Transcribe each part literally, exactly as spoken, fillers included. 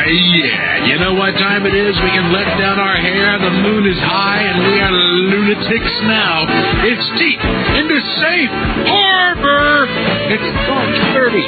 yeah. You know what time it is? We can let down our hair. The moon is high, and we are lunatics now. It's deep into safe harbor. It's dark thirty.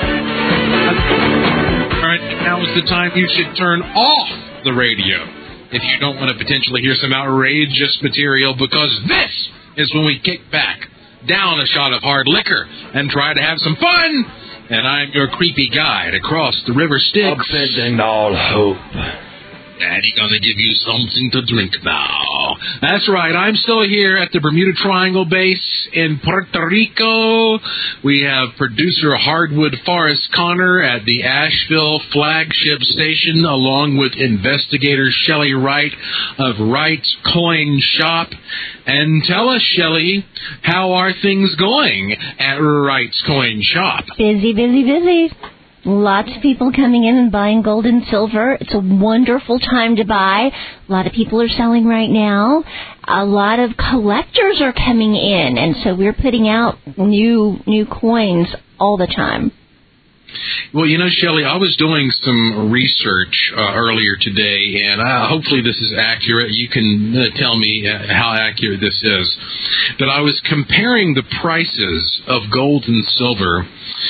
All right, now is the time you should turn off the radio if you don't want to potentially hear some outrageous material, because this is when we kick back, down a shot of hard liquor, and try to have some fun. And I'm your creepy guide across the river Styx. Abandon all hope. Daddy gonna give you something to drink now. That's right, I'm still here at the Bermuda Triangle base in Puerto Rico. We have producer Hardwood Forrest Connor at the Asheville flagship station, along with investigator Shelley Wright of Wright's Coin Shop. And tell us, Shelley, how are things going at Wright's Coin Shop? Busy, busy, busy. Lots of people coming in and buying gold and silver. It's a wonderful time to buy. A lot of people are selling right now. A lot of collectors are coming in, and so we're putting out new new coins all the time. Well, you know, Shelley, I was doing some research uh, earlier today, and uh, hopefully this is accurate. You can uh, tell me uh, how accurate this is. But I was comparing the prices of gold and silver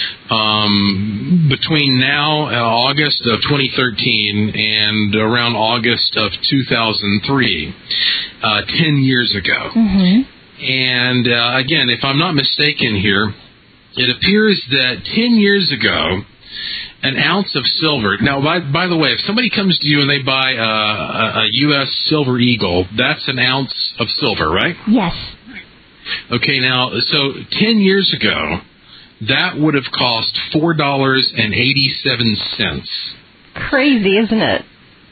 um, between now, uh, August of twenty thirteen, and around August of two thousand three, uh, ten years ago. Mm-hmm. And, uh, again, if I'm not mistaken here, it appears that ten years ago, an ounce of silver. Now, by, by the way, if somebody comes to you and they buy a, a, a U S Silver Eagle, that's an ounce of silver, right? Yes. Okay, now, so ten years ago, that would have cost four dollars and eighty-seven cents. Crazy, isn't it?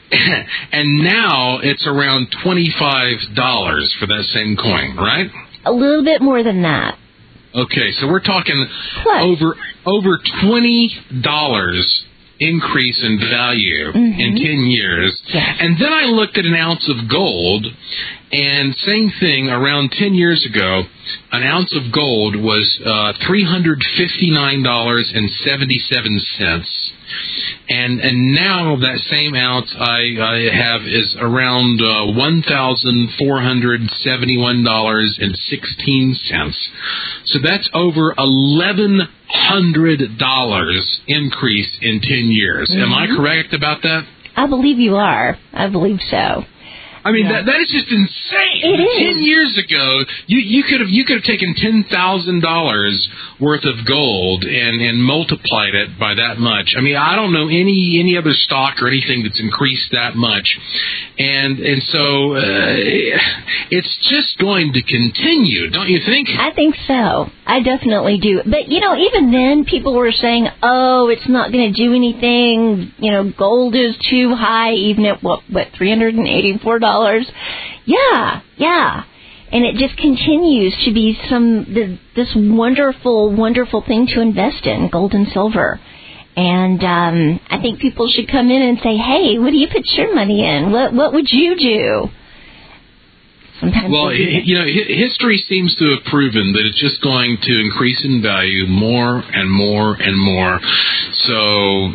And now it's around twenty-five dollars for that same coin, right? A little bit more than that. Okay, so we're talking What? over over twenty dollars increase in value mm-hmm. in ten years. Yes. And then I looked at an ounce of gold, and same thing, around ten years ago, an ounce of gold was uh, three hundred fifty-nine dollars and seventy-seven cents. And and now that same ounce I, I have is around uh, one thousand four hundred seventy-one dollars and sixteen cents. So that's over eleven hundred dollars increase in ten years. Mm-hmm. Am I correct about that? I believe you are. I believe so. I mean, yeah. that that is just insane. It is. Ten years ago, you you could have you could have taken ten thousand dollars worth of gold and and multiplied it by that much. I mean, I don't know any any other stock or anything that's increased that much, and and so uh, it's just going to continue, don't you think? I think so. I definitely do. But you know, even then, people were saying, "Oh, it's not going to do anything. You know, gold is too high, even at what what three hundred and eighty-four dollars." Yeah, yeah. And it just continues to be some the, this wonderful, wonderful thing to invest in, gold and silver. And um, I think people should come in and say, hey, what do you put your money in? What what would you do? Sometimes well, you know, history seems to have proven that it's just going to increase in value more and more and more. So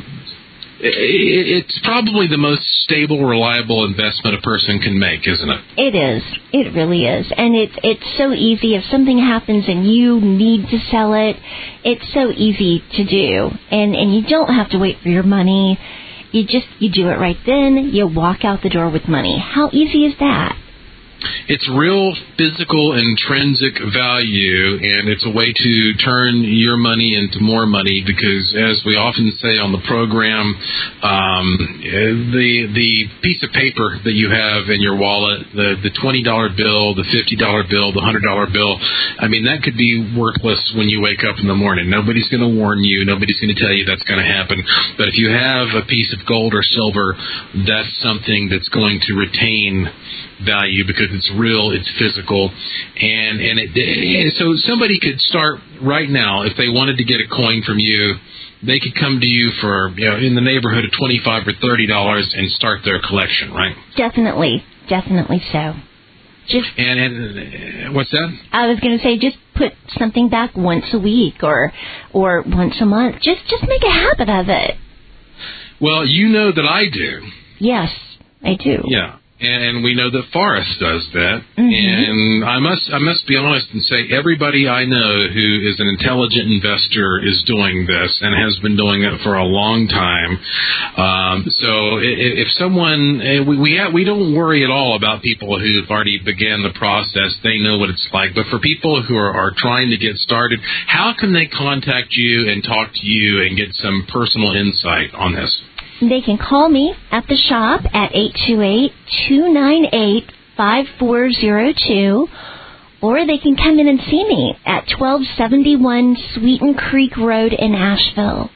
it's probably the most stable, reliable investment a person can make, isn't it? It is. It really is. And it's it's so easy. If something happens and you need to sell it, it's so easy to do. And and you don't have to wait for your money. You just, you do it right then. You walk out the door with money. How easy is that? It's real physical intrinsic value, and it's a way to turn your money into more money because, as we often say on the program, um, the the piece of paper that you have in your wallet, the, the twenty dollar bill, the fifty dollar bill, the one hundred dollar bill, I mean, that could be worthless when you wake up in the morning. Nobody's going to warn you. Nobody's going to tell you that's going to happen. But if you have a piece of gold or silver, that's something that's going to retain value because it's real, it's physical, and and it, and so somebody could start right now if they wanted to get a coin from you. They could come to you for, you know, in the neighborhood of twenty-five or thirty dollars and start their collection, right? Definitely, definitely so. Just and, and what's that? I was going to say, just put something back once a week or or once a month. Just just make a habit of it. Well, you know that I do. Yes, I do. Yeah. And we know that Forrest does that. Mm-hmm. And I must I must be honest and say everybody I know who is an intelligent investor is doing this and has been doing it for a long time. Um, so if, if someone, we we, have, we don't worry at all about people who've already began the process. They know what it's like. But for people who are, are trying to get started, how can they contact you and talk to you and get some personal insight on this? They can call me at the shop at eight two eight, two nine eight, five four zero two, or they can come in and see me at twelve seventy-one Sweeten Creek Road in Asheville.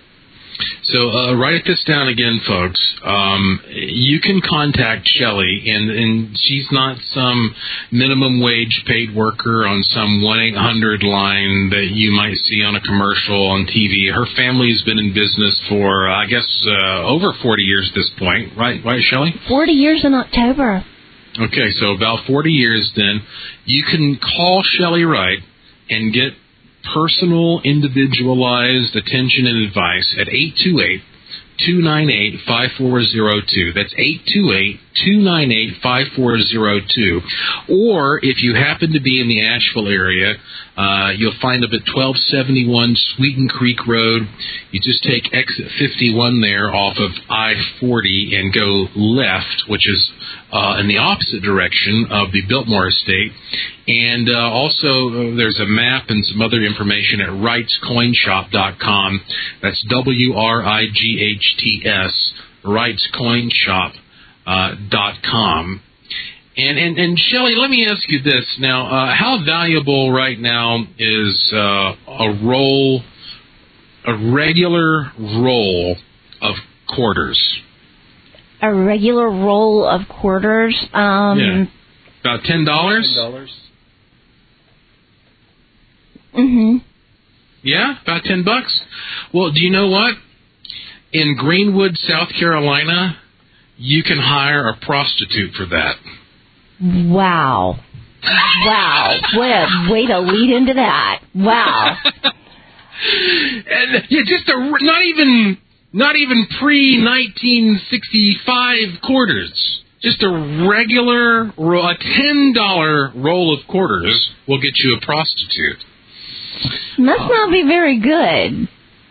So uh, write this down again, folks. Um, you can contact Shelley, and, and she's not some minimum wage paid worker on some one eight hundred line that you might see on a commercial on T V. Her family's been in business for, I guess, uh, over forty years at this point. Right, right, Shelley? forty years in October. Okay, so about forty years then. You can call Shelley Wright and get personal, individualized attention and advice at eight two eight, two nine eight, five four zero two. That's eight two eight, two nine eight, five four zero two. Or if you happen to be in the Asheville area, uh, you'll find them at twelve seventy-one Sweeten Creek Road. You just take exit fifty-one there off of I forty and go left, which is uh, in the opposite direction of the Biltmore Estate. And uh, also uh, there's a map and some other information at wrights coin shop dot com. That's W R I G H T S, wrights coin shop dot com. And, and, and Shelley, let me ask you this. Now, uh, how valuable right now is uh, a roll, a regular roll of quarters? A regular roll of quarters? Um, yeah. About ten dollars? ten dollars. Mm-hmm. Yeah, about ten bucks. Well, do you know what? In Greenwood, South Carolina, you can hire a prostitute for that. Wow. Wow. What a way to lead into that. Wow. And yeah, just a, not even not even pre nineteen sixty-five quarters. Just a regular, a ten dollar roll of quarters will get you a prostitute. Must not be very good.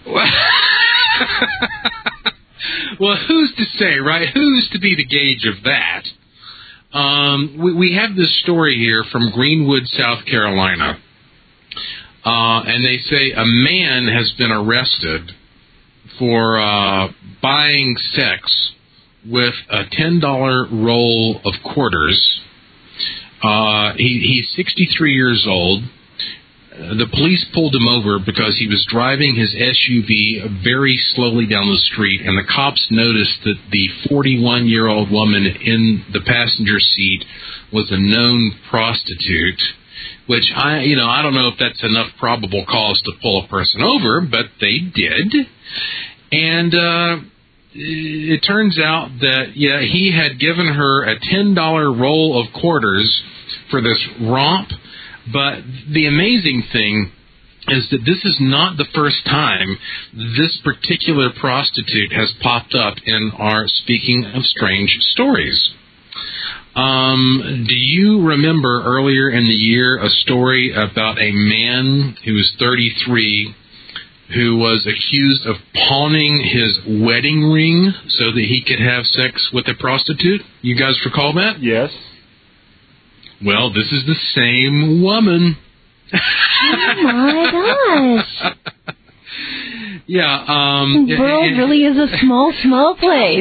Well, who's to say, right? Who's to be the gauge of that? Um, we, we have this story here from Greenwood, South Carolina. Uh, and they say a man has been arrested for uh, buying sex with a ten dollar roll of quarters. Uh, he, he's sixty-three years old. The police pulled him over because he was driving his S U V very slowly down the street, and the cops noticed that the forty-one-year-old woman in the passenger seat was a known prostitute, which I, you know, I don't know if that's enough probable cause to pull a person over, but they did. And uh, it turns out that, yeah, he had given her a ten dollar roll of quarters for this romp. But the amazing thing is that this is not the first time this particular prostitute has popped up in our Speaking of Strange Stories. Um, do you remember earlier in the year a story about a man who was thirty-three who was accused of pawning his wedding ring so that he could have sex with a prostitute? You guys recall that? Yes. Well, this is the same woman. Oh, my gosh. Yeah. Um, the world it, really is a small, small place.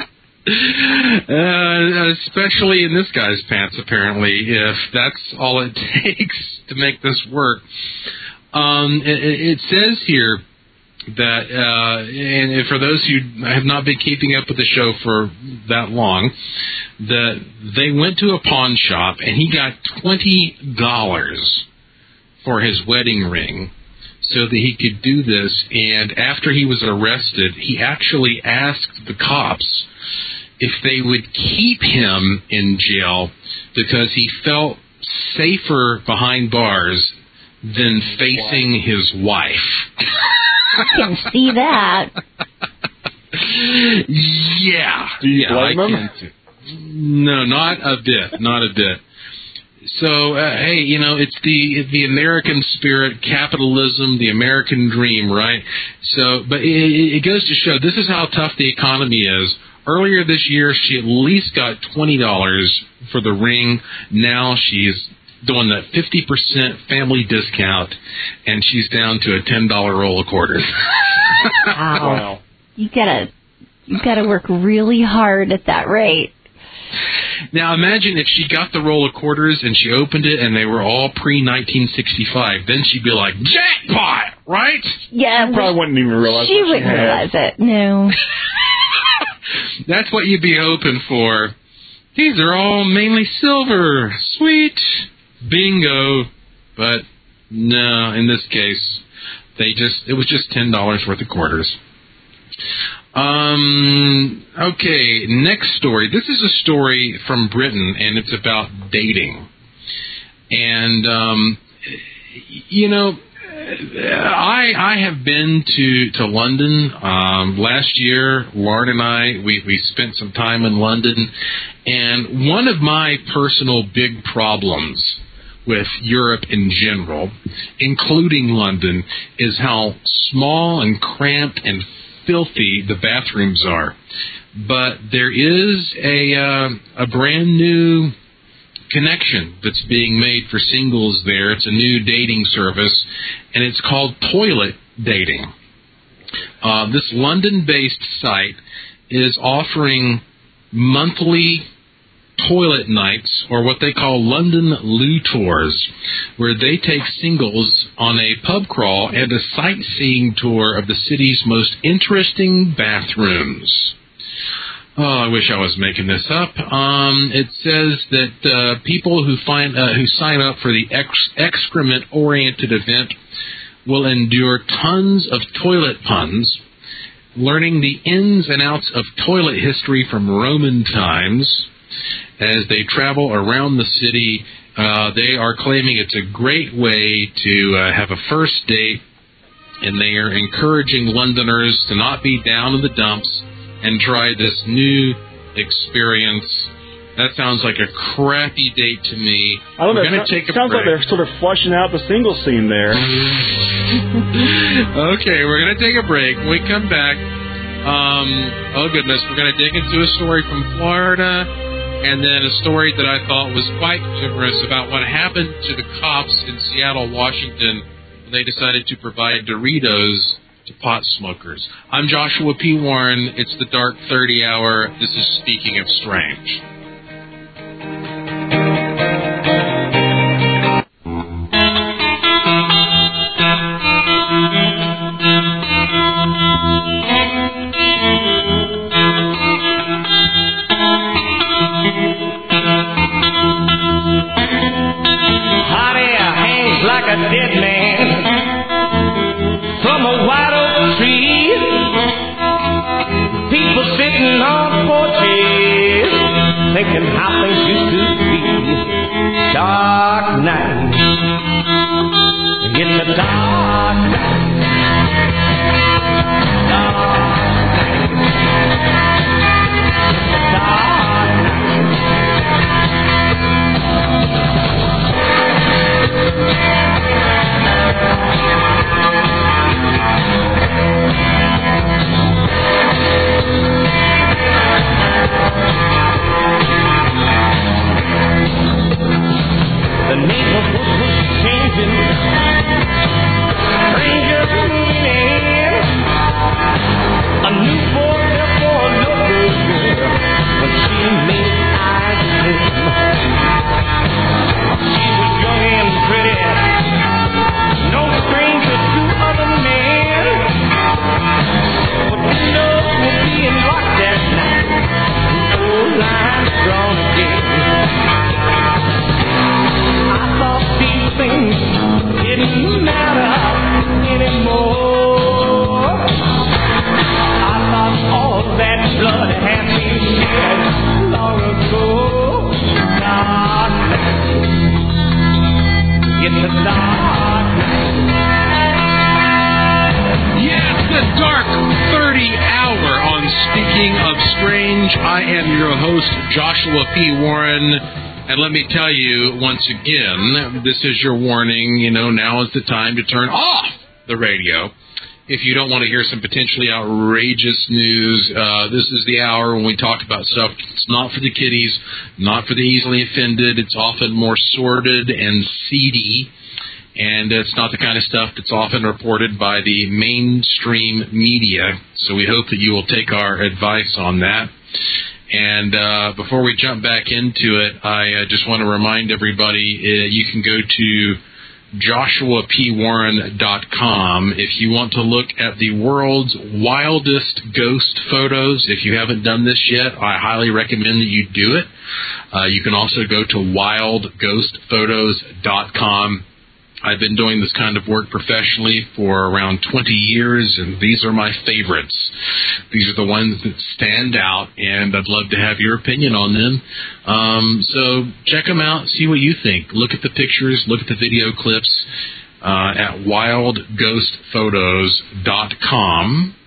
uh, especially in this guy's pants, apparently, if that's all it takes to make this work. Um, it, it says here that, uh, and for those who have not been keeping up with the show for that long, that they went to a pawn shop and he got twenty dollars for his wedding ring so that he could do this. And after he was arrested, he actually asked the cops if they would keep him in jail because he felt safer behind bars than facing his wife. I can see that. Yeah. Do you yeah, blame I him? can too. No, not a bit. Not a bit. So, uh, hey, you know, it's the the American spirit, capitalism, the American dream, right? So, but it, it goes to show this is how tough the economy is. Earlier this year, she at least got twenty dollars for the ring. Now she's doing that fifty percent family discount, and she's down to a ten dollar roll of quarters. Wow. Wow. You gotta, you gotta work really hard at that rate. Now imagine if she got the roll of quarters and she opened it and they were all pre nineteen sixty-five. Then she'd be like, jackpot, right? Yeah, You probably wouldn't even realize she what wouldn't she had. realize it. No. That's what you'd be hoping for. These are all mainly silver. Sweet. Bingo. But no, in this case, they just it was just ten dollars worth of quarters. Um, okay, next story. This is a story from Britain, and it's about dating. And, um, you know, I I have been to, to London. Um, last year, Lauren and I, we, we spent some time in London. And one of my personal big problems with Europe in general, including London, is how small and cramped and filthy the bathrooms are. But there is a uh, a brand new connection that's being made for singles there. It's a new dating service, and it's called Toilet Dating. Uh, this London-based site is offering monthly toilet nights, or what they call London Loo Tours, where they take singles on a pub crawl and a sightseeing tour of the city's most interesting bathrooms. Oh, I wish I was making this up. Um, it says that uh, people who find uh, who sign up for the ex- excrement-oriented event will endure tons of toilet puns, learning the ins and outs of toilet history from Roman times. As they travel around the city, uh, they are claiming it's a great way to uh, have a first date, and they are encouraging Londoners to not be down in the dumps and try this new experience. That sounds like a crappy date to me. I don't know. We're going It to take a sounds break. like they're sort of flushing out the single scene there. Okay, we're going to take a break. When we come back, um, oh goodness, we're going to dig into a story from Florida, and then a story that I thought was quite humorous about what happened to the cops in Seattle, Washington, when they decided to provide Doritos to pot smokers. I'm Joshua P. Warren. It's the Dark thirty Hour. This is Speaking of Strange. Hot air hangs like a dead man from a white oak tree. People sitting on porches thinking how things used to be. Dark night, it's a dark night. Dark night, it's a dark the neighborhood was changing Range. I am your host, Joshua P. Warren. And let me tell you once again, this is your warning. You know, now is the time to turn off the radio. If you don't want to hear some potentially outrageous news, uh, this is the hour when we talk about stuff. It's not for the kiddies, not for the easily offended. It's often more sordid and seedy. And it's not the kind of stuff that's often reported by the mainstream media. So we hope that you will take our advice on that. And uh, before we jump back into it, I uh, just want to remind everybody uh, you can go to joshua p warren dot com if you want to look at the world's wildest ghost photos. If you haven't done this yet, I highly recommend that you do it. Uh, you can also go to wild ghost photos dot com. I've been doing this kind of work professionally for around twenty years, and these are my favorites. These are the ones that stand out, and I'd love to have your opinion on them. Um, so check them out, see what you think. Look at the pictures, look at the video clips uh, at wild ghost photos dot com.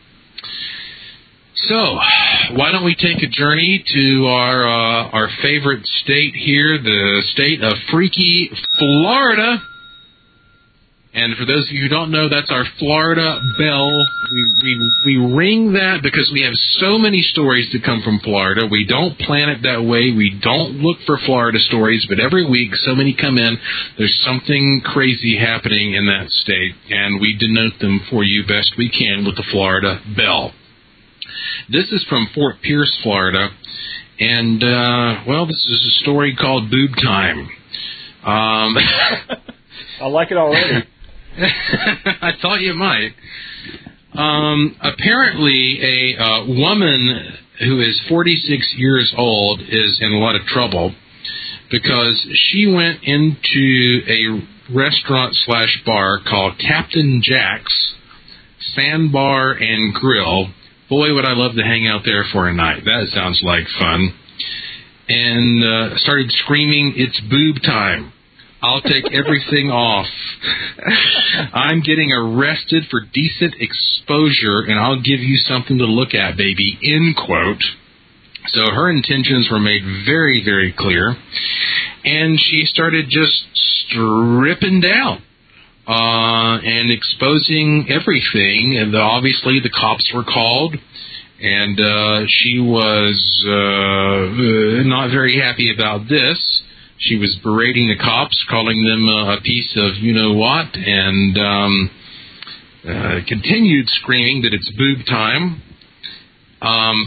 So, why don't we take a journey to our uh, our favorite state here, the state of freaky Florida. And for those of you who don't know, that's our Florida bell. We, we we ring that because we have so many stories that come from Florida. We don't plan it that way. We don't look for Florida stories, but every week so many come in. There's something crazy happening in that state, and we denote them for you best we can with the Florida bell. This is from Fort Pierce, Florida, and, uh, well, this is a story called Boob Time. Um, I like it already. I thought you might. Um, apparently, a uh, woman who is forty-six years old is in a lot of trouble because she went into a restaurant slash bar called Captain Jack's Sandbar and Grill. Boy, would I love to hang out there for a night. That sounds like fun. And uh, started screaming, "It's boob time. I'll take everything off. I'm getting arrested for decent exposure, and I'll give you something to look at, baby," end quote. So her intentions were made very, very clear, and she started just stripping down uh, and exposing everything. And obviously the cops were called, and uh, she was uh, not very happy about this. She was berating the cops, calling them uh, a piece of you-know-what, and um, uh, continued screaming that it's boob time. Um,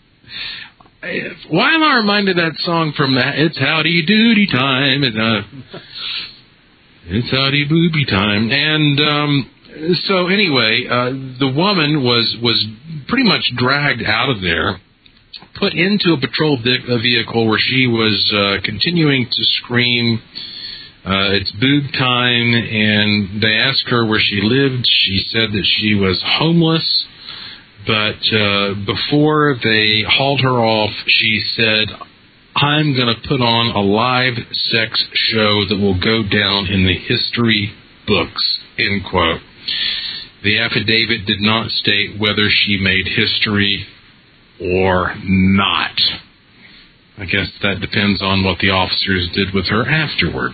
why am I reminded of that song from that? It's howdy doody time. It, uh, it's howdy booby time. And um, so anyway, uh, the woman was, was pretty much dragged out of there, put into a patrol vehicle where she was uh, continuing to scream, uh, "It's boob time," and they asked her where she lived. She said that she was homeless, but uh, before they hauled her off, she said, "I'm going to put on a live sex show that will go down in the history books," end quote. The affidavit did not state whether she made history or not. I guess that depends on what the officers did with her afterward.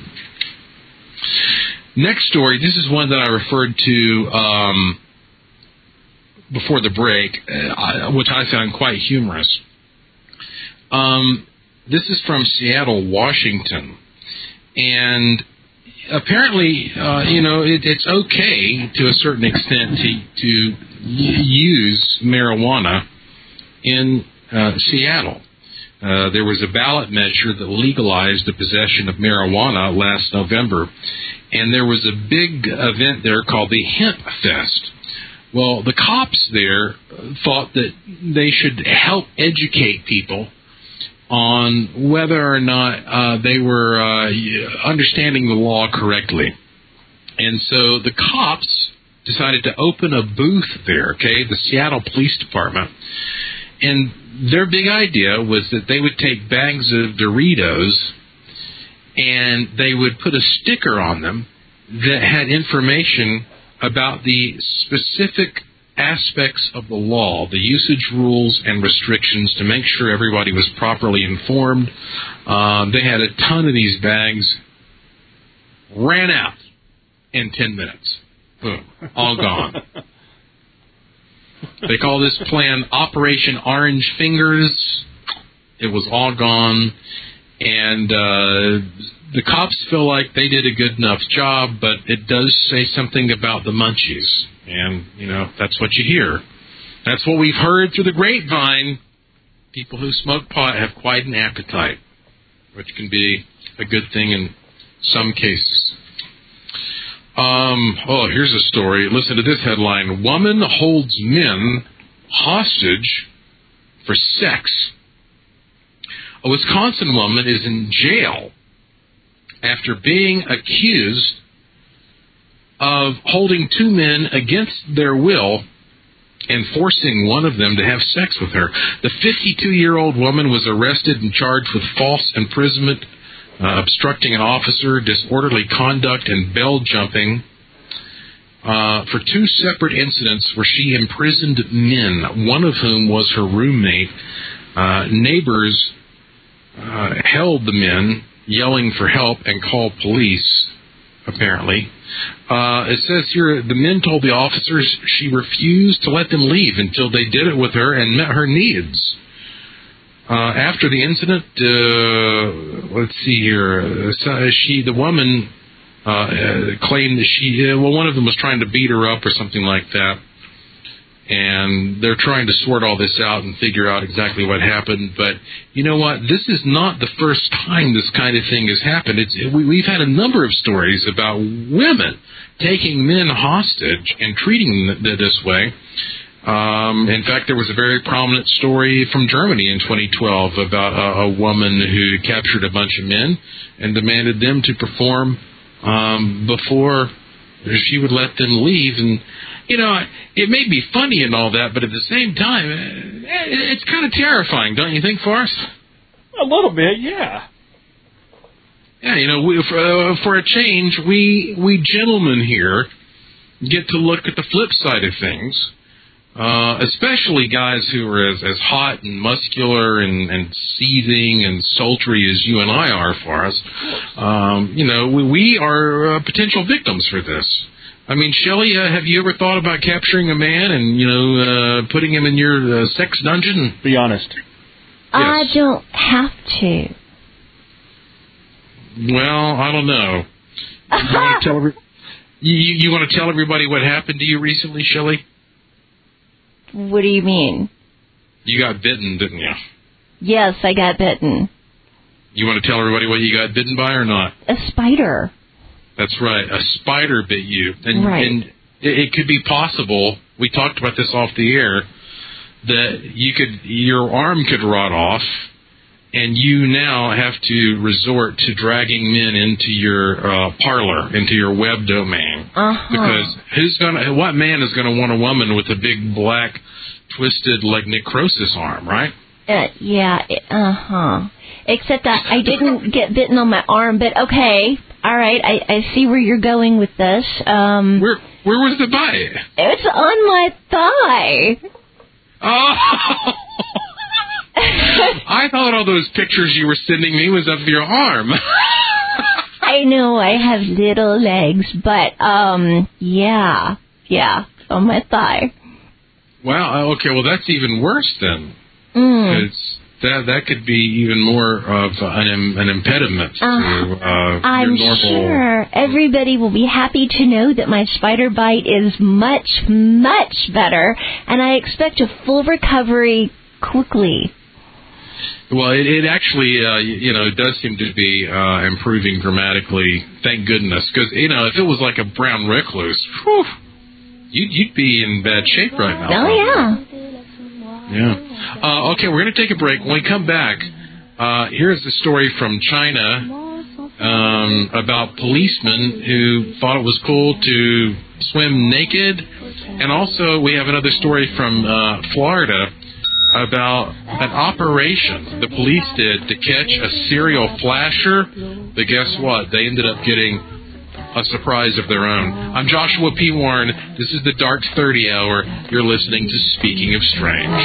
Next story, this is one that I referred to um, before the break, uh, which I found quite humorous. Um, this is from Seattle, Washington. And apparently, uh, you know, it, it's okay to a certain extent to, to use marijuana in uh, Seattle. Uh, there was a ballot measure that legalized the possession of marijuana last November, and there was a big event there called the Hemp Fest. Well, the cops there thought that they should help educate people on whether or not uh, they were uh, understanding the law correctly. And so the cops decided to open a booth there, okay, the Seattle Police Department. And their big idea was that they would take bags of Doritos and they would put a sticker on them that had information about the specific aspects of the law, the usage rules and restrictions, to make sure everybody was properly informed. Uh, they had a ton of these bags, ran out in ten minutes. Boom, all gone. They call this plan Operation Orange Fingers. It was all gone, and uh, the cops feel like they did a good enough job, but it does say something about the munchies. And, you know, that's what you hear. That's what we've heard through the grapevine. People who smoke pot have quite an appetite, which can be a good thing in some cases. Um, oh, here's a story. Listen to this headline. Woman holds men hostage for sex. A Wisconsin woman is in jail after being accused of holding two men against their will and forcing one of them to have sex with her. The fifty-two-year-old woman was arrested and charged with false imprisonment, uh, obstructing an officer, disorderly conduct, and bell jumping uh, for two separate incidents where she imprisoned men, one of whom was her roommate. Uh, neighbors uh, held the men, yelling for help, and called police, apparently. Uh, it says here, the men told the officers she refused to let them leave until they did it with her and met her needs. Uh, after the incident, uh, let's see here, uh, she, the woman, uh, uh, claimed that she, uh, well, one of them was trying to beat her up or something like that. And they're trying to sort all this out and figure out exactly what happened. But you know what? This is not the first time this kind of thing has happened. It's, we, we've had a number of stories about women taking men hostage and treating them this way. Um, in fact, there was a very prominent story from Germany in twenty twelve about a, a woman who captured a bunch of men and demanded them to perform um, before she would let them leave. And you know, it may be funny and all that, but at the same time, it's kind of terrifying, don't you think, Forrest? A little bit, yeah. Yeah, you know, we, for, uh, for a change, we we gentlemen here get to look at the flip side of things, uh, especially guys who are as, as hot and muscular and, and seething and sultry as you and I are, Forrest. Um, you know, we, we are uh, potential victims for this. I mean, Shelley, uh, have you ever thought about capturing a man and, you know, uh, putting him in your uh, sex dungeon? Be honest. I Yes. don't have to. Well, I don't know. You want to tell every- you, you want to tell everybody what happened to you recently, Shelley? What do you mean? You got bitten, didn't you? Yes, I got bitten. You want to tell everybody what you got bitten by or not? A spider. That's right. A spider bit you. And, Right. and it, it could be possible, we talked about this off the air, that you could, your arm could rot off, and you now have to resort to dragging men into your uh, parlor, into your web domain. Uh-huh. Because who's gonna, what man is going to want a woman with a big black twisted like necrosis arm, right? Uh, yeah, uh huh. Except that I didn't get bitten on my arm, but okay. All right, I, I see where you're going with this. Um, Where where was the bite? it's on my thigh. Oh! I thought all those pictures you were sending me was of your arm. I know I have little legs, but um, yeah, yeah, on my thigh. Wow. Okay. Well, that's even worse then. Mm. It's that that could be even more of an an impediment to uh, I'm your normal. sure everybody will be happy to know that my spider bite is much, much better, and I expect a full recovery quickly. Well, it, it actually, uh, you know, it does seem to be uh, improving dramatically. Thank goodness, because you know, if it was like a brown recluse, whew, you'd, you'd be in bad shape right now. Oh yeah. Yeah. Uh, okay, we're going to take a break. When we come back, uh, here's a story from China um, about policemen who thought it was cool to swim naked. And also, we have another story from uh, Florida about an operation the police did to catch a serial flasher. But guess what? They ended up getting a surprise of their own. I'm Joshua P. Warren. This is the Dark thirty Hour. You're listening to Speaking of Strange.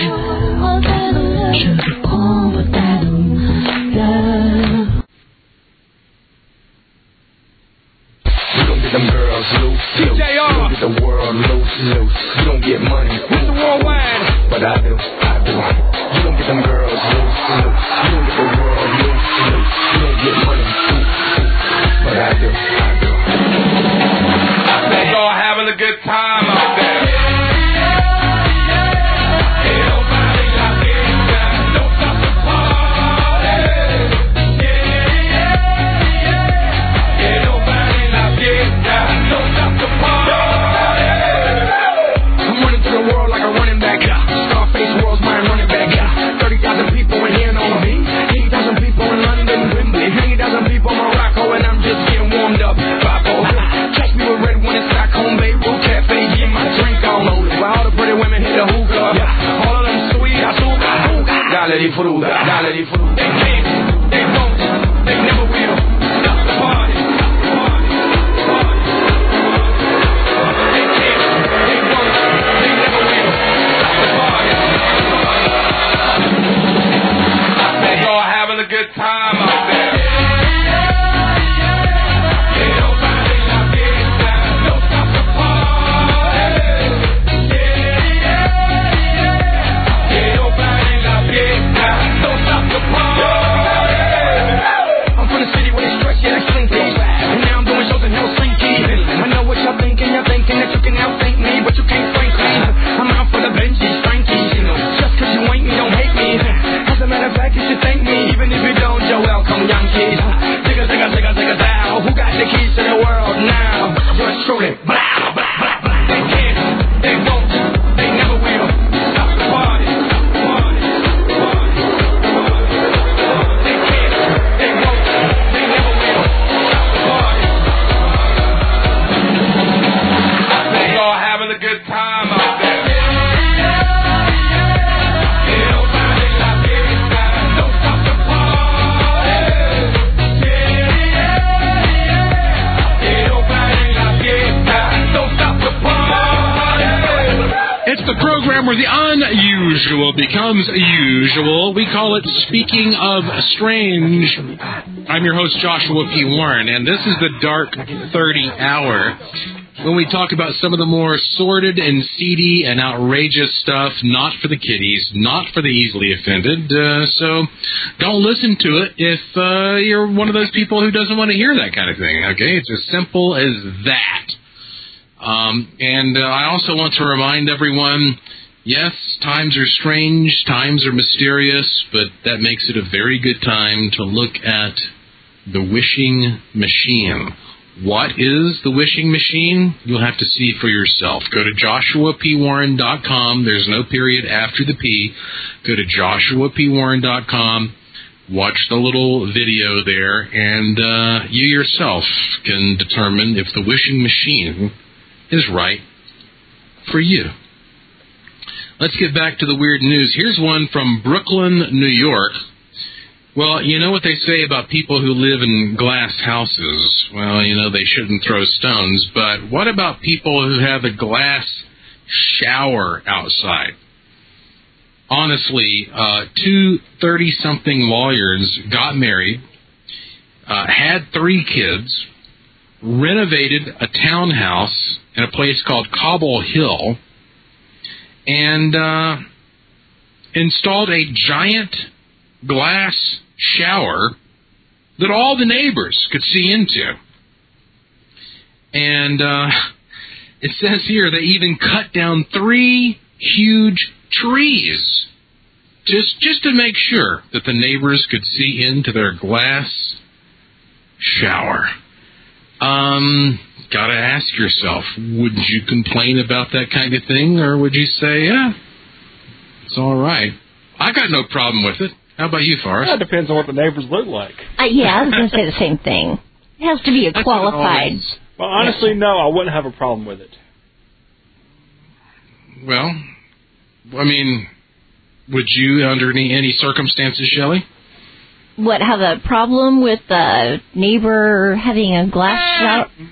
Them girls loose, loose. J R. You get the world loose, loose. You don't get money, Mister Worldwide, but I do, I do. You don't get them girls loose, loose. You don't get the world loose, loose. You don't get money, but I do, I do. I think y'all having a good time out there. Dale di fruta, dale di fruta. They can't, they won't, they never will stop the party. They can't, they won't, they never will stop the party. I think y'all having a good time out there. Where the unusual becomes usual. We call it Speaking of Strange. I'm your host, Joshua P. Warren, and this is the Dark thirty Hour, when we talk about some of the more sordid and seedy and outrageous stuff, not for the kiddies, not for the easily offended. Uh, so don't listen to it if uh, you're one of those people who doesn't want to hear that kind of thing, okay? It's as simple as that. Um, and uh, I also want to remind everyone, yes, times are strange, times are mysterious, but that makes it a very good time to look at the wishing machine. What is the wishing machine? You'll have to see for yourself. Go to joshua p warren dot com. There's no period after the P. Go to joshua p warren dot com. Watch the little video there, and uh, you yourself can determine if the wishing machine is right for you. Let's get back to the weird news. Here's one from Brooklyn, New York. Well, you know what they say about people who live in glass houses? Well, you know, they shouldn't throw stones, but what about people who have a glass shower outside? Honestly, uh, two thirty-something lawyers got married, uh, had three kids, renovated a townhouse in a place called Cobble Hill, and uh, installed a giant glass shower that all the neighbors could see into. And uh, it says here they even cut down three huge trees just just to make sure that the neighbors could see into their glass shower. Um, gotta ask yourself, would you complain about that kind of thing, or would you say, yeah, it's all right? I got no problem with it. How about you, Forrest? That depends on what the neighbors look like. Uh, yeah, I was going to say the same thing. It has to be a qualified. Well, honestly, yes. No, I wouldn't have a problem with it. Well, I mean, would you, under any, any circumstances, Shelley? What, have a problem with the neighbor having a glass shower?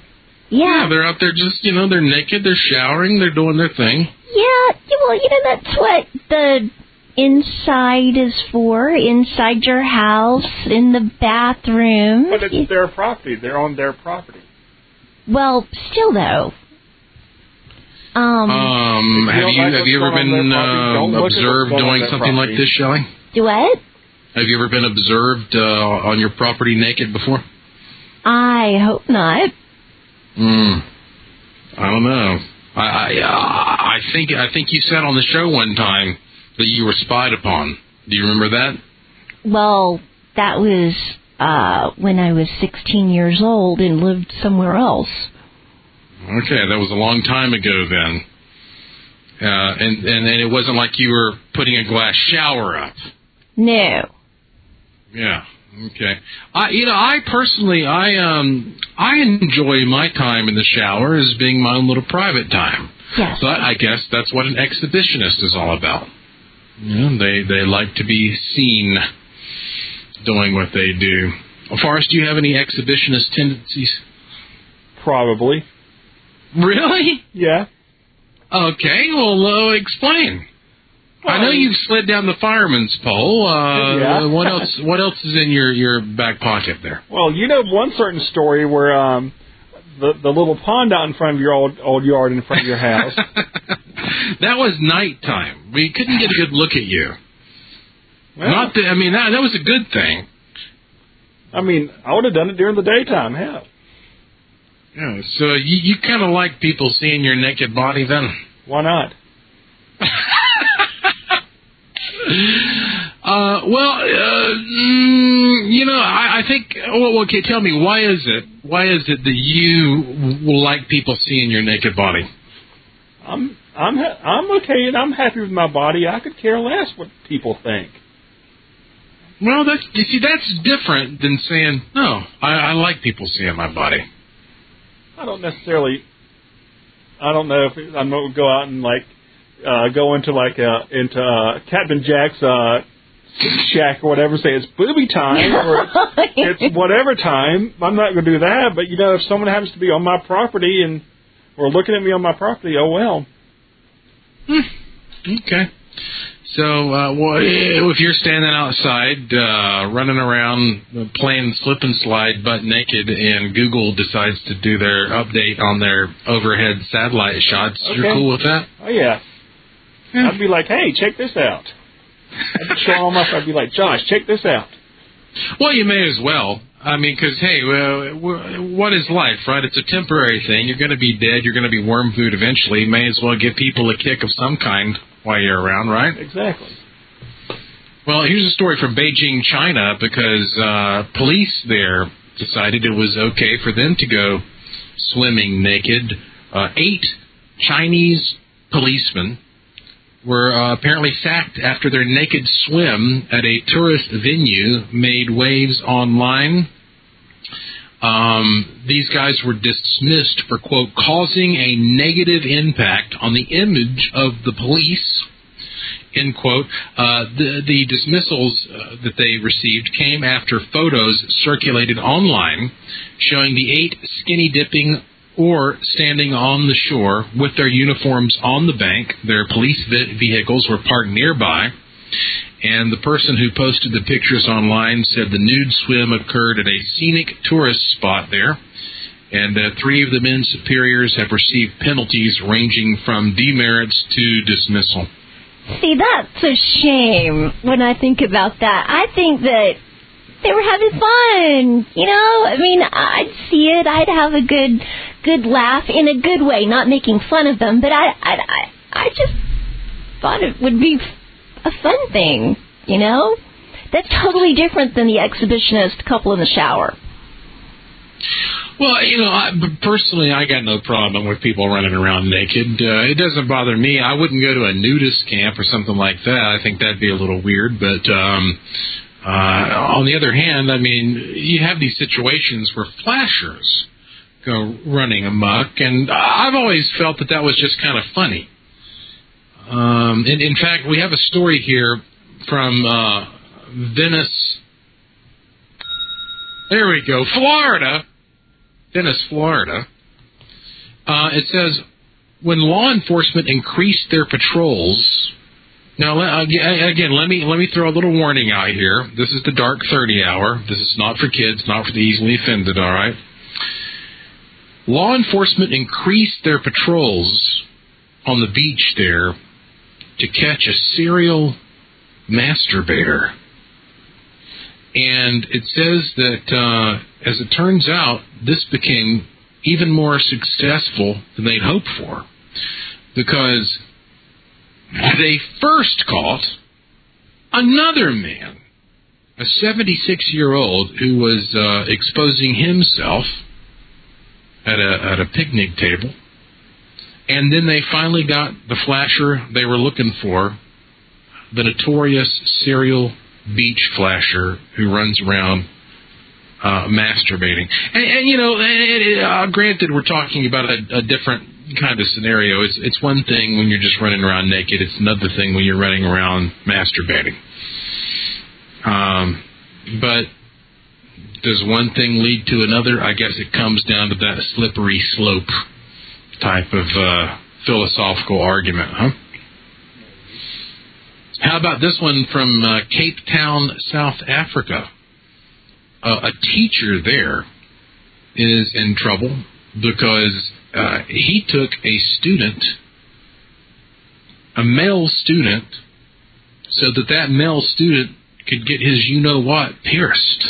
Yeah. Yeah, they're out there just, you know, they're naked, they're showering, they're doing their thing. Yeah, well, you know, that's what the inside is for, inside your house, in the bathroom. But it's their property. They're on their property. Well, still, though. Um, Um, If you have don't you like have what's you ever going on been their property, don't uh, look at what's observed going on doing their something like property. this, Shelley? do what? Have you ever been observed uh, on your property naked before? I hope not. Hmm. I don't know. I I, uh, I think I think you said on the show one time that you were spied upon. Do you remember that? Well, that was uh, when I was sixteen years old and lived somewhere else. Okay, that was a long time ago then. Uh, and, and and it wasn't like you were putting a glass shower up. No. Yeah. Okay. I you know I personally I um I enjoy my time in the shower as being my own little private time. Yes. But I guess that's what an exhibitionist is all about. You know, they they like to be seen doing what they do. Forrest, do you have any exhibitionist tendencies? Probably. Really? Yeah. Okay. Well, uh, explain. I know you've slid down the fireman's pole. Uh, Yeah. What else? What else is in your, your back pocket there? Well, you know one certain story where um, the the little pond out in front of your old old yard in front of your house. That was nighttime. We couldn't get a good look at you. Well, Not that, I mean, that, that was a good thing. I mean, I would have done it during the daytime. Hell. Yeah. So you, you kind of like people seeing your naked body then? Why not? Uh, well, uh, mm, you know, I, I think. Well, okay, tell me, why is it? Why is it that you will like people seeing your naked body? I'm I'm ha- I'm okay and I'm happy with my body. I could care less what people think. Well, that's you see, that's different than saying, no, I, I like people seeing my body. I don't necessarily. I don't know if it, I'm going to go out and like uh, go into like uh, into uh, Captain Jack's uh, shack or whatever. Say it's booby time or it's, it's whatever time. I'm not going to do that. But you know, if someone happens to be on my property and or looking at me on my property, oh well. Hmm. Okay. So, uh, well, if you're standing outside, uh, running around, playing slip and slide butt naked, and Google decides to do their update on their overhead satellite shots, Okay. you're cool with that? Oh yeah. Yeah. I'd be like, hey, check this out. I'd show them up. I'd be like, Josh, check this out. Well, you may as well. I mean, because, hey, well, what is life, right? It's a temporary thing. You're going to be dead. You're going to be worm food eventually. May as well give people a kick of some kind while you're around, right? Exactly. Well, here's a story from Beijing, China, because uh, police there decided it was okay for them to go swimming naked. Uh, eight Chinese policemen were uh, apparently sacked after their naked swim at a tourist venue made waves online. Um, these guys were dismissed for, quote, causing a negative impact on the image of the police, end quote. Uh, the, the dismissals uh, that they received came after photos circulated online showing the eight skinny dipping or standing on the shore with their uniforms on the bank. Their police vehicles were parked nearby. And the person who posted the pictures online said the nude swim occurred at a scenic tourist spot there. And uh, three of the men's superiors have received penalties ranging from demerits to dismissal. See, that's a shame when I think about that. I think that they were having fun, you know? I mean, I'd see it. I'd have a good good laugh in a good way, not making fun of them. But I, I, I, I just thought it would be a fun thing, you know? That's totally different than the exhibitionist couple in the shower. Well, you know, I, personally, I got no problem with people running around naked. Uh, it doesn't bother me. I wouldn't go to a nudist camp or something like that. I think that'd be a little weird. But um, uh, on the other hand, I mean, you have these situations where flashers go running amok, and I've always felt that that was just kind of funny. Um, and in fact, we have a story here from uh, Venice. There we go, Florida. Venice, Florida. Uh, it says, when law enforcement increased their patrols... Now, again, let me let me throw a little warning out here. This is the Dark thirty hour. This is not for kids, not for the easily offended, all right? Law enforcement increased their patrols on the beach there to catch a serial masturbator. And it says that, uh, as it turns out, this became even more successful than they'd hoped for. Because they first caught another man, a seventy-six-year-old who was uh, exposing himself at a, at a picnic table. And then they finally got the flasher they were looking for, the notorious serial beach flasher who runs around uh, masturbating. And, and, you know, and, and, uh, granted, we're talking about a, a different kind of scenario. It's, it's one thing when you're just running around naked. It's another thing when you're running around masturbating. Um, but does one thing lead to another? I guess it comes down to that slippery slope type of uh, philosophical argument, huh? How about this one from uh, Cape Town, South Africa? Uh, a teacher there is in trouble because uh, he took a student, a male student, so that that male student could get his you-know-what pierced.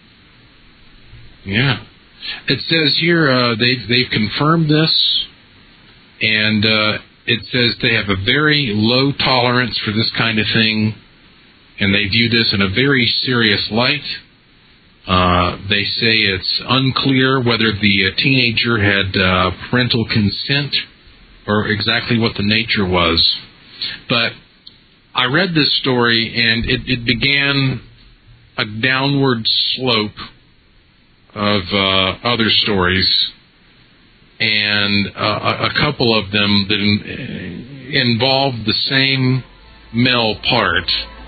Yeah. It says here uh, they've, they've confirmed this, and uh, it says they have a very low tolerance for this kind of thing, and they view this in a very serious light. Uh, they say it's unclear whether the uh, teenager had uh, parental consent or exactly what the nature was. But I read this story, and it, it began a downward slope of uh, other stories, and uh, a couple of them that in, involved the same male part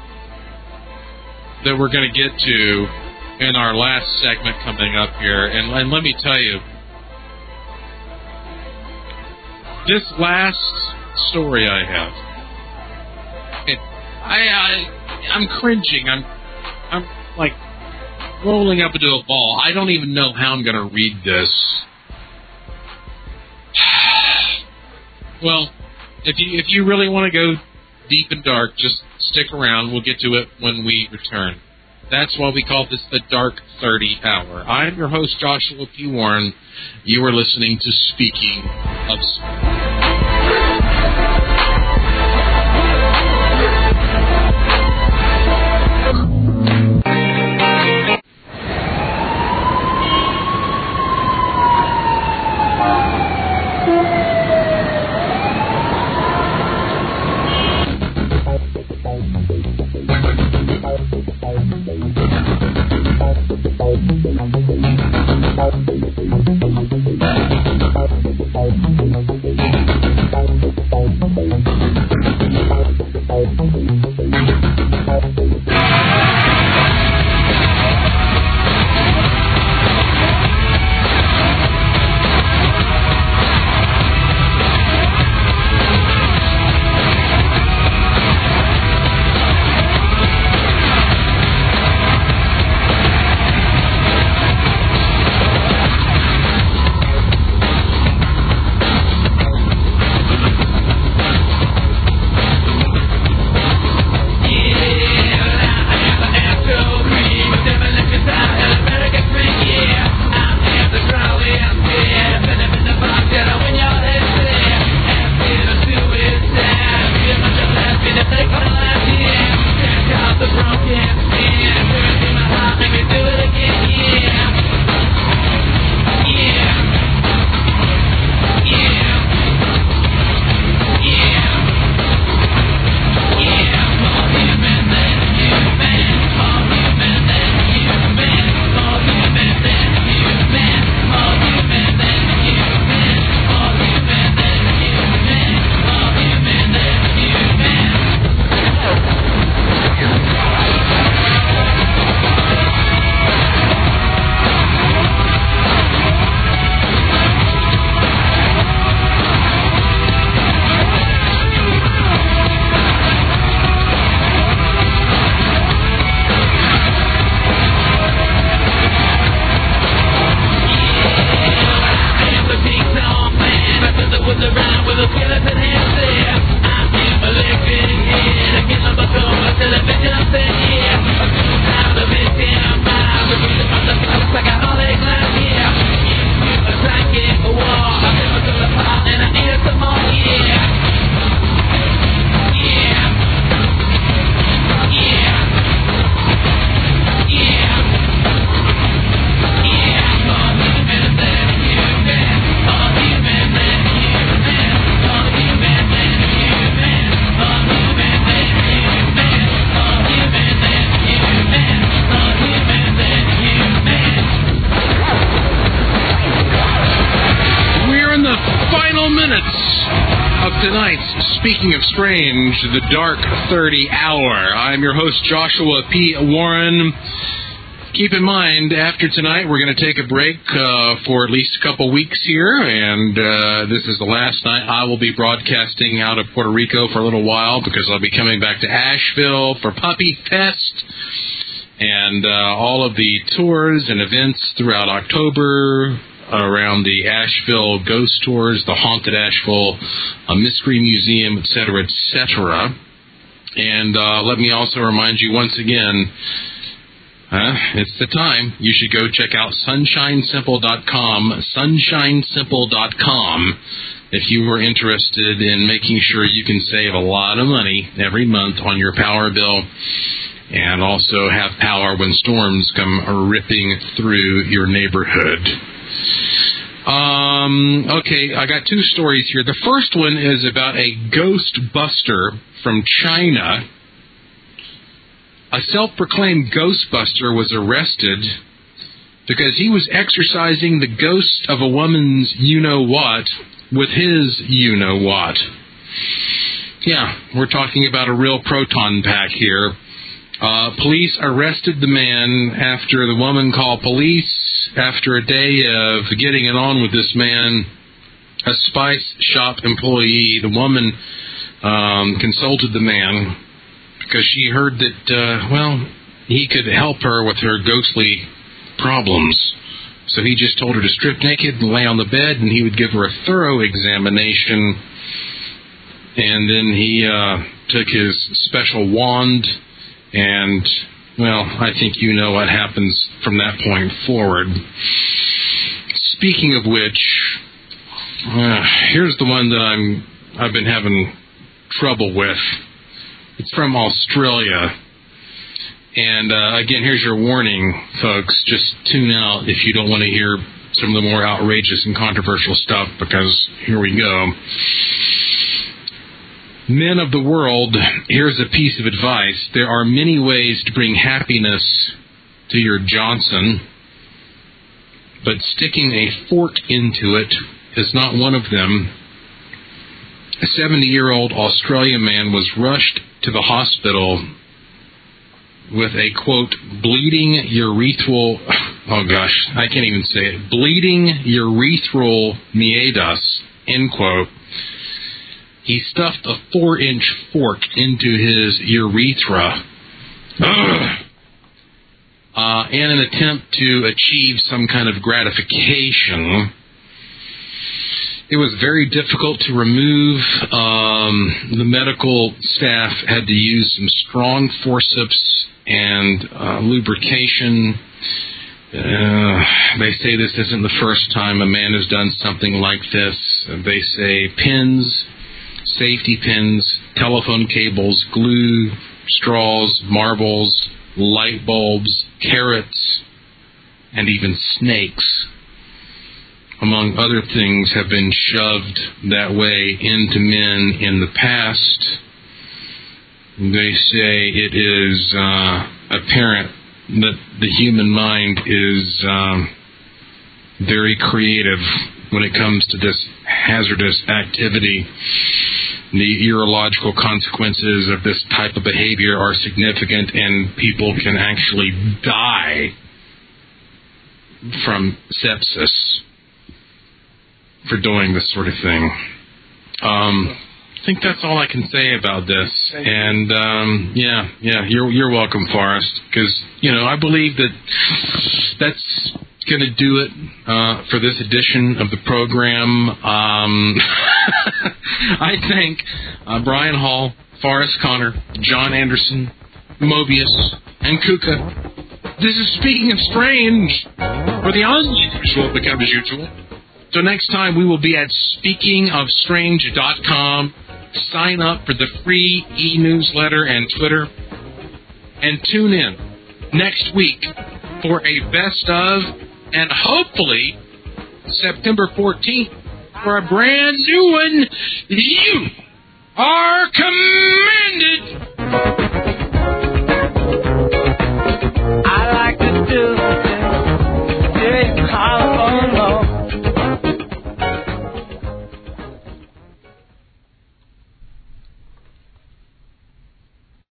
that we're going to get to in our last segment coming up here. And, and let me tell you, this last story I have, it, I, I, I'm cringing. I'm, I'm like rolling up into a ball. I don't even know how I'm going to read this. Well, if you if you really want to go deep and dark, just stick around. We'll get to it when we return. That's why we call this the Dark thirty Hour. I'm your host, Joshua P. Warren. You are listening to Speaking of Sport. tonight's Speaking of Strange, the Dark thirty Hour. I'm your host, Joshua P. Warren. Keep in mind, after tonight, we're going to take a break uh, for at least a couple weeks here, and uh, this is the last night I will be broadcasting out of Puerto Rico for a little while because I'll be coming back to Asheville for Puppy Fest and uh, all of the tours and events throughout October around the Asheville ghost tours, the Haunted Asheville uh, Mystery Museum, et cetera, et cetera. And uh, let me also remind you once again, uh, it's the time. You should go check out sunshine simple dot com, sunshine simple dot com, if you were interested in making sure you can save a lot of money every month on your power bill and also have power when storms come ripping through your neighborhood. Um, okay, I got two stories here. The first one is about a ghost buster from China. A self-proclaimed ghostbuster was arrested because he was exorcising the ghost of a woman's you-know-what with his you-know-what. Yeah, we're talking about a real proton pack here. Uh, police arrested the man after the woman called police. After a day of getting it on with this man, a spice shop employee, the woman um, consulted the man because she heard that, uh, well, he could help her with her ghostly problems. So he just told her to strip naked and lay on the bed, and he would give her a thorough examination. And then he uh, took his special wand and, well, I think you know what happens from that point forward. Speaking of which, uh, here's the one that I'm, I've been having trouble with. It's from Australia. And, uh, again, here's your warning, folks. Just tune out if you don't want to hear some of the more outrageous and controversial stuff, because here we go. Men of the world, here's a piece of advice. There are many ways to bring happiness to your Johnson, but sticking a fork into it is not one of them. A seventy-year-old Australian man was rushed to the hospital with a, quote, bleeding urethral, oh gosh, I can't even say it, bleeding urethral meatus, end quote. He stuffed a four-inch fork into his urethra uh, in an attempt to achieve some kind of gratification. It was very difficult to remove. Um, the medical staff had to use some strong forceps and uh, lubrication. Uh, they say this isn't the first time a man has done something like this. They say pins, safety pins, telephone cables, glue, straws, marbles, light bulbs, carrots, and even snakes, among other things, have been shoved that way into men in the past. They say it is uh, apparent that the human mind is um, very creative when it comes to this hazardous activity. The urological consequences of this type of behavior are significant, and people can actually die from sepsis for doing this sort of thing. Um, I think that's all I can say about this. And um, yeah, yeah, you're you're welcome, Forrest, because you know I believe that that's going to do it uh, for this edition of the program. Um, I thank uh, Brian Hall, Forrest Connor, John Anderson, Mobius, and Kuka. This is Speaking of Strange, where the unusual becomes usual. So next time we will be at speaking of strange dot com. Sign up for the free e-newsletter and Twitter. And tune in next week for a best of, and hopefully September fourteenth for a brand new one. You are commanded